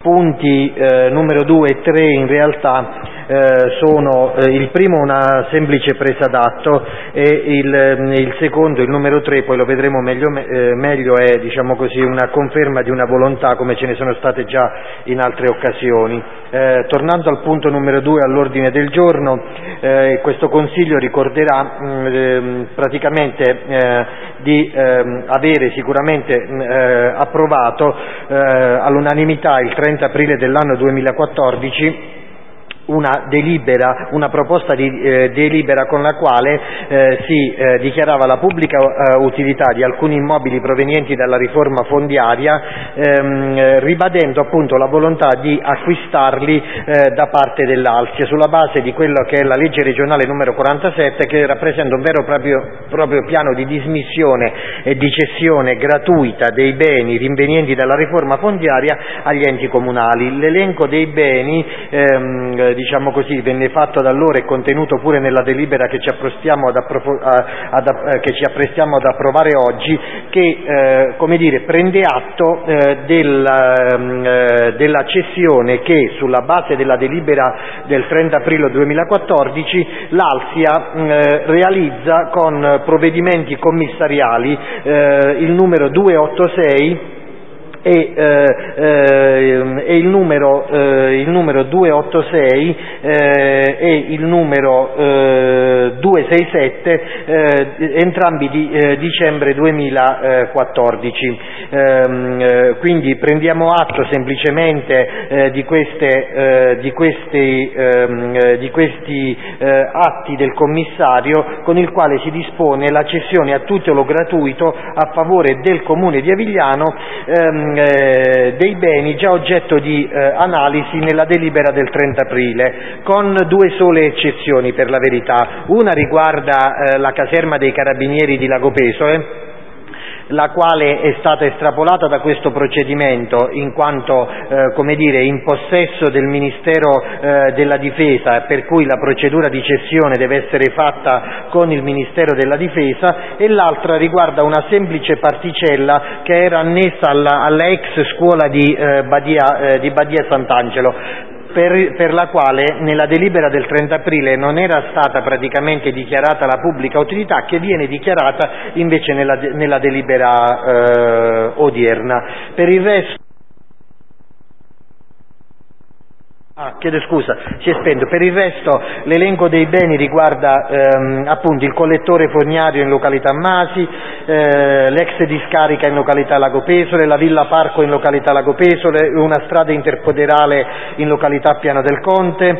punti numero 2 e 3 in realtà sono il primo una semplice presa d'atto e il secondo, il numero 3, poi lo vedremo meglio, è diciamo così una conferma di una volontà come ce ne sono state già in altre occasioni. Tornando al punto numero 2 all'ordine del giorno, questo Consiglio ricorderà praticamente di avere sicuramente approvato all'unanimità il 30 aprile dell'anno 2014 una proposta di delibera con la quale si dichiarava la pubblica utilità di alcuni immobili provenienti dalla riforma fondiaria, ribadendo appunto la volontà di acquistarli da parte dell'Alsia sulla base di quello che è la legge regionale numero 47, che rappresenta un vero e proprio piano di dismissione e di cessione gratuita dei beni rinvenienti dalla riforma fondiaria agli enti comunali. L'elenco dei beni diciamo così, venne fatto da allora e contenuto pure nella delibera che ci apprestiamo ad approvare oggi, che come dire, prende atto della cessione che sulla base della delibera del 30 aprile 2014 l'Alsia realizza con provvedimenti commissariali, il numero 286 e il numero 286 e il numero 267, entrambi di dicembre 2014. Quindi prendiamo atto semplicemente di questi atti del commissario con il quale si dispone la cessione a titolo gratuito a favore del Comune di Avigliano dei beni già oggetto di analisi nella delibera del 30 aprile, con due sole eccezioni per la verità. Una riguarda la caserma dei Carabinieri di Lago Pesole, la quale è stata estrapolata da questo procedimento in quanto come dire, in possesso del Ministero della Difesa, per cui la procedura di cessione deve essere fatta con il Ministero della Difesa, e l'altra riguarda una semplice particella che era annessa alla ex scuola di Badia Sant'Angelo, per la quale nella delibera del 30 aprile non era stata praticamente dichiarata la pubblica utilità, che viene dichiarata invece nella delibera odierna. Per il resto chiedo scusa, si è spento. Per il resto l'elenco dei beni riguarda appunto il collettore fognario in località Masi, l'ex discarica in località Lago Pesole, la villa parco in località Lago Pesole, una strada interpoderale in località Piano del Conte,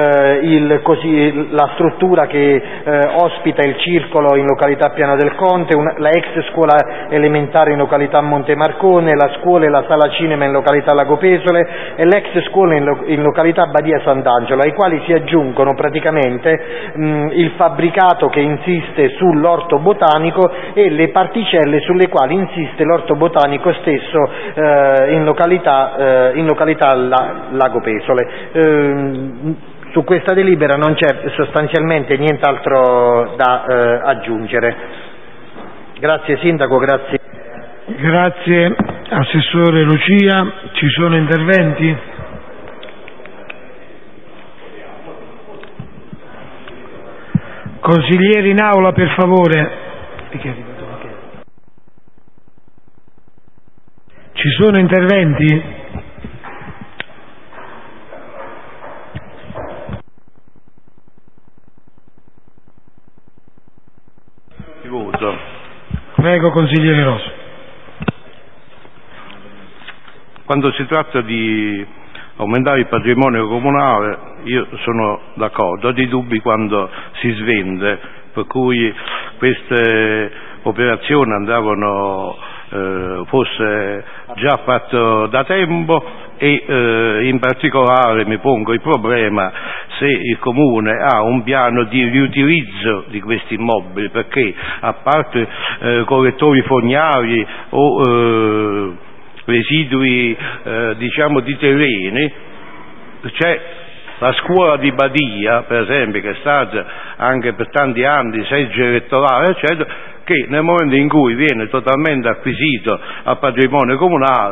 la struttura che ospita il circolo in località Piano del Conte, la ex scuola elementare in località Montemarcone, la scuola e la sala cinema in località Lago Pesole e l'ex scuola in località Badia Sant'Angelo, ai quali si aggiungono praticamente il fabbricato che insiste sull'orto botanico e le particelle sulle quali insiste l'orto botanico stesso in località Lago Pesole. Su questa delibera non c'è sostanzialmente nient'altro da aggiungere. Grazie Sindaco, grazie. Grazie Assessore Lucia. Ci sono interventi? Consiglieri in aula, per favore. Ci sono interventi? Voto. Prego, consigliere Rosso. Quando si tratta di aumentare il patrimonio comunale io sono d'accordo, ho dei dubbi quando si svende, per cui queste operazioni andavano fosse già fatto da tempo e in particolare mi pongo il problema se il Comune ha un piano di riutilizzo di questi immobili, perché a parte collettori fognari o residui diciamo di terreni, c'è la scuola di Badia, per esempio, che è stata anche per tanti anni seggio elettorale, eccetera, che nel momento in cui viene totalmente acquisito al patrimonio comunale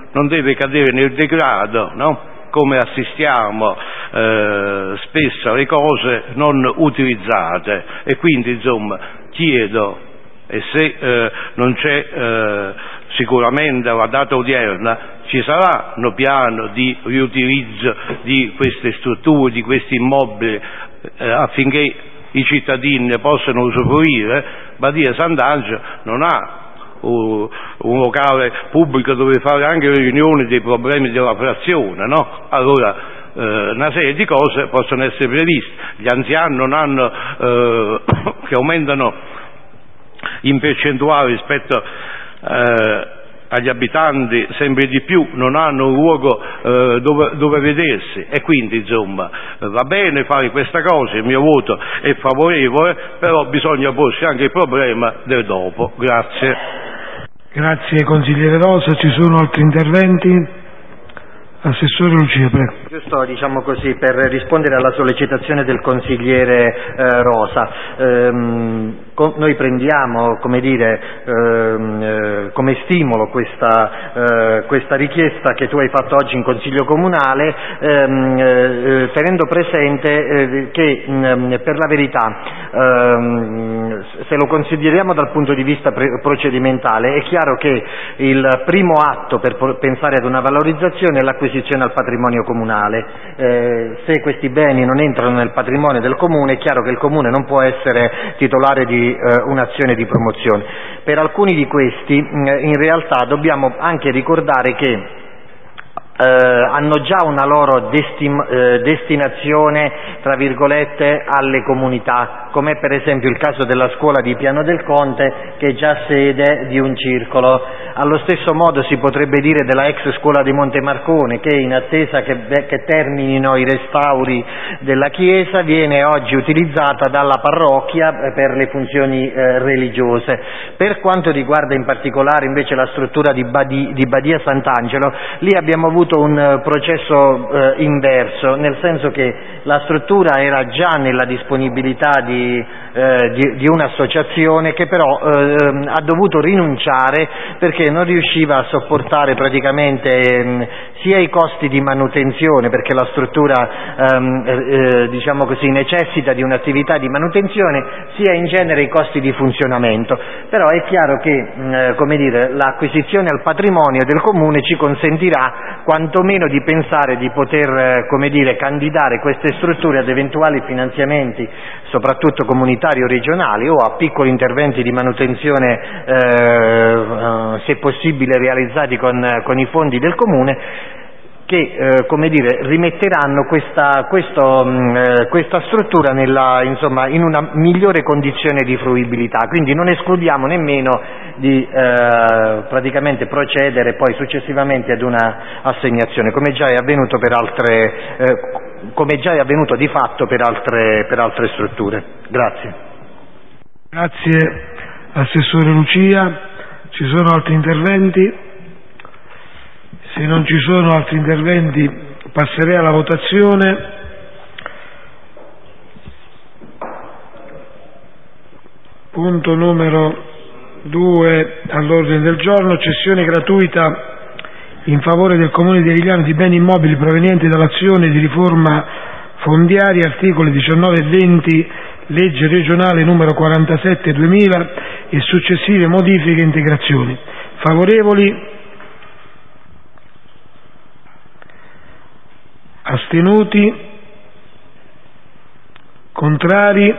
non deve cadere nel degrado, no? Come assistiamo spesso alle cose non utilizzate, e quindi insomma chiedo, e se non c'è sicuramente alla data odierna, ci saranno piano di riutilizzo di queste strutture, di questi immobili, affinché i cittadini ne possano usufruire. Badia Sant'Angelo non ha un locale pubblico dove fare anche le riunioni dei problemi della frazione, no? Allora una serie di cose possono essere previste. Gli anziani non hanno che aumentano in percentuale rispetto agli abitanti sempre di più, non hanno un luogo dove vedersi, e quindi insomma va bene fare questa cosa, il mio voto è favorevole, però bisogna porsi anche il problema del dopo. Grazie. Grazie consigliere Rosa, ci sono altri interventi? Assessore Lucia, prego. Giusto, diciamo così, per rispondere alla sollecitazione del consigliere Rosa. Noi prendiamo, come dire, come stimolo questa richiesta che tu hai fatto oggi in Consiglio Comunale, tenendo presente che per la verità, se lo consideriamo dal punto di vista procedimentale, è chiaro che il primo atto per pensare ad una valorizzazione è l'acquisizione al patrimonio comunale. Se questi beni non entrano nel patrimonio del Comune, è chiaro che il Comune non può essere titolare di un'azione di promozione. Per alcuni di questi in realtà dobbiamo anche ricordare che hanno già una loro destinazione, tra virgolette, alle comunità, come per esempio il caso della scuola di Piano del Conte, che è già sede di un circolo. Allo stesso modo si potrebbe dire della ex scuola di Montemarcone, che in attesa che terminino i restauri della chiesa viene oggi utilizzata dalla parrocchia per le funzioni religiose. Per quanto riguarda in particolare invece la struttura di Badia Sant'Angelo, lì abbiamo avuto un processo inverso, nel senso che la struttura era già nella disponibilità di un'associazione che però ha dovuto rinunciare perché non riusciva a sopportare praticamente sia i costi di manutenzione, perché la struttura diciamo così necessita di un'attività di manutenzione, sia in genere i costi di funzionamento. Però è chiaro che come dire, l'acquisizione al patrimonio del Comune ci consentirà quantomeno di pensare di poter come dire, candidare queste strutture ad eventuali finanziamenti, soprattutto comunitari o regionali, o a piccoli interventi di manutenzione se possibile realizzati con i fondi del Comune, che come dire, rimetteranno questa struttura in una migliore condizione di fruibilità. Quindi non escludiamo nemmeno di praticamente procedere poi successivamente ad una assegnazione, come già è avvenuto di fatto per altre strutture. Grazie. Grazie Assessore Lucia. Ci sono altri interventi? Se non ci sono altri interventi passerei alla votazione. Punto numero 2 all'ordine del giorno: cessione gratuita in favore del Comune di Erigliano di beni immobili provenienti dall'azione di riforma fondiaria, articoli 19 e 20, legge regionale numero 47/2000 e successive modifiche e integrazioni. Favorevoli? Astenuti? Contrari?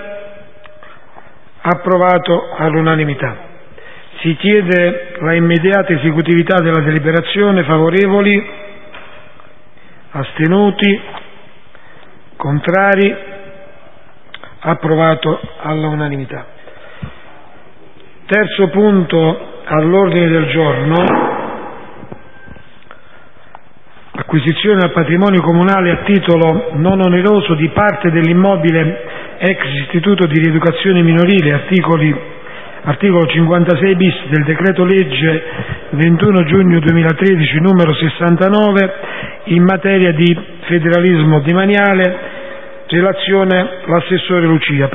Approvato all'unanimità. Si chiede la immediata esecutività della deliberazione. Favorevoli? Astenuti? Contrari? Approvato all'unanimità. Terzo punto all'ordine del giorno: acquisizione al patrimonio comunale a titolo non oneroso di parte dell'immobile ex istituto di rieducazione minorile, articolo 56 bis del decreto legge 21 giugno 2013 numero 69 in materia di federalismo demaniale. Relazione l'assessore Lucia, prego.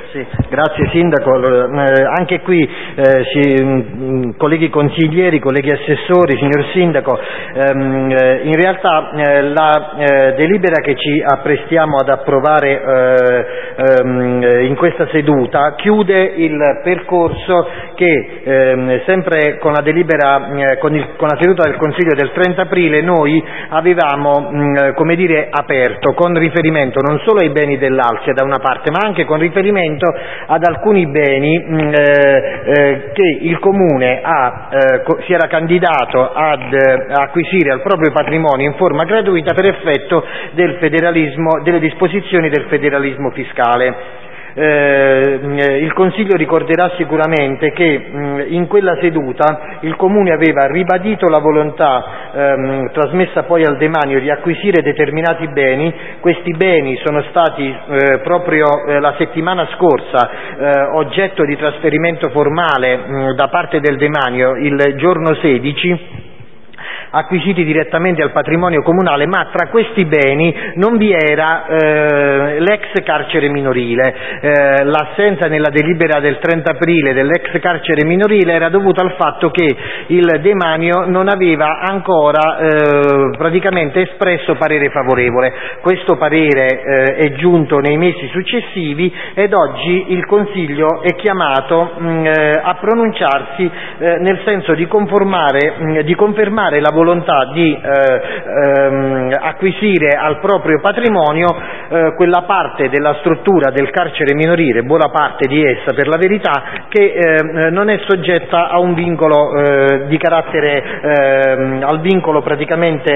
Sì, grazie Sindaco. Anche qui, colleghi consiglieri, colleghi assessori, signor Sindaco, in realtà la delibera che ci apprestiamo ad approvare in questa seduta chiude il percorso che sempre con la delibera, con la seduta del Consiglio del 30 aprile noi avevamo come dire aperto, con riferimento non solo ai beni dell'Alsia da una parte, ma anche con riferimento ad alcuni beni che il Comune si era candidato ad acquisire al proprio patrimonio in forma gratuita per effetto del federalismo, delle disposizioni del federalismo fiscale. Il Consiglio ricorderà sicuramente che in quella seduta il Comune aveva ribadito la volontà trasmessa poi al demanio di acquisire determinati beni. Questi beni sono stati proprio la settimana scorsa oggetto di trasferimento formale da parte del demanio il giorno 16, acquisiti direttamente al patrimonio comunale, ma tra questi beni non vi era l'ex carcere minorile. L'assenza nella delibera del 30 aprile dell'ex carcere minorile era dovuta al fatto che il demanio non aveva ancora praticamente espresso parere favorevole. Questo parere è giunto nei mesi successivi ed oggi il Consiglio è chiamato a pronunciarsi nel senso di confermare la volontà di acquisire al proprio patrimonio quella parte della struttura del carcere minorile, buona parte di essa per la verità, che non è soggetta a un vincolo di carattere, al vincolo praticamente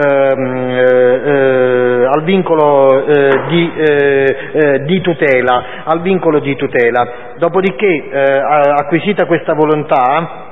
al vincolo di tutela, al vincolo di tutela. Dopodiché, acquisita questa volontà,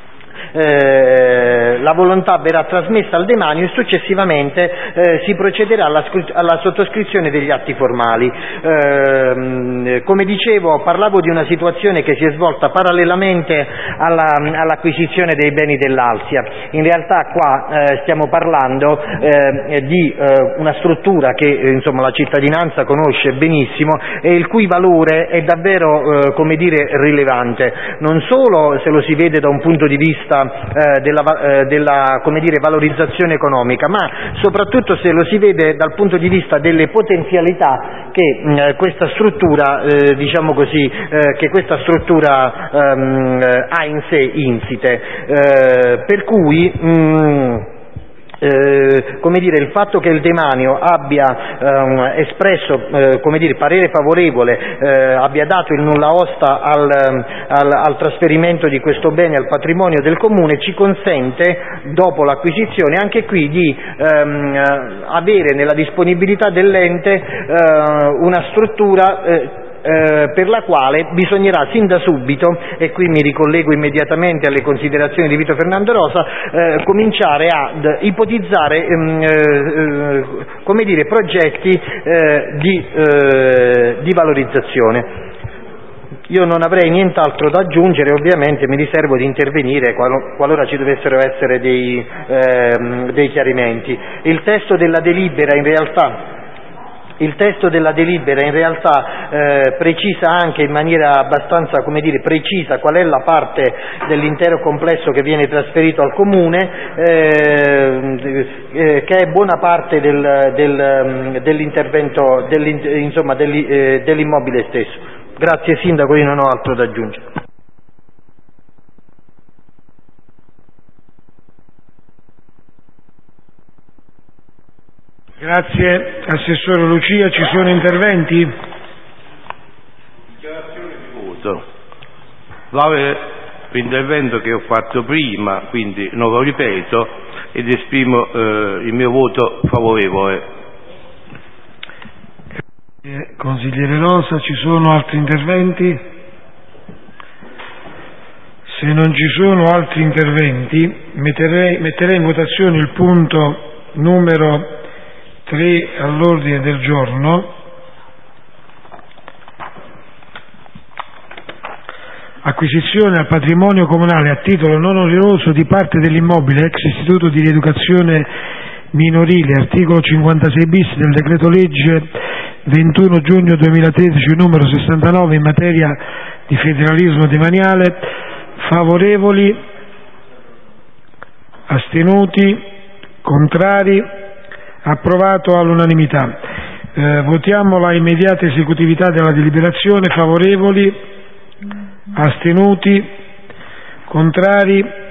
la volontà verrà trasmessa al demanio e successivamente si procederà alla sottoscrizione degli atti formali. Come dicevo, parlavo di una situazione che si è svolta parallelamente all'acquisizione dei beni dell'Alsia. In realtà qua stiamo parlando di una struttura che insomma la cittadinanza conosce benissimo e il cui valore è davvero come dire rilevante, non solo se lo si vede da un punto di vista della come dire, valorizzazione economica, ma soprattutto se lo si vede dal punto di vista delle potenzialità che questa struttura diciamo così che questa struttura ha in sé insite, per cui come dire, il fatto che il demanio abbia espresso come dire, parere favorevole, abbia dato il nulla osta al trasferimento di questo bene al patrimonio del Comune, ci consente, dopo l'acquisizione, anche qui di avere nella disponibilità dell'ente una struttura per la quale bisognerà sin da subito, e qui mi ricollego immediatamente alle considerazioni di Vito Fernando Rosa, cominciare ad ipotizzare come dire, progetti di valorizzazione. Io non avrei nient'altro da aggiungere, ovviamente mi riservo di intervenire qualora ci dovessero essere dei chiarimenti. Il testo della delibera in realtà precisa anche in maniera abbastanza, come dire, precisa qual è la parte dell'intero complesso che viene trasferito al Comune, che è buona parte dell'intervento, insomma, dell'immobile stesso. Grazie Sindaco, io non ho altro da aggiungere. Grazie Assessore Lucia, ci sono interventi? Dichiarazione di voto. L'intervento che ho fatto prima, quindi non lo ripeto, ed esprimo il mio voto favorevole. Consigliere Rosa, ci sono altri interventi? Se non ci sono altri interventi, metterei in votazione il punto numero 3 all'ordine del giorno, acquisizione al patrimonio comunale a titolo non oneroso di parte dell'immobile ex istituto di rieducazione minorile, articolo 56 bis del decreto legge 21 giugno 2013 numero 69 in materia di federalismo demaniale. Favorevoli? Astenuti? Contrari? Approvato all'unanimità. Votiamo la immediata esecutività della deliberazione. Favorevoli? Astenuti? Contrari?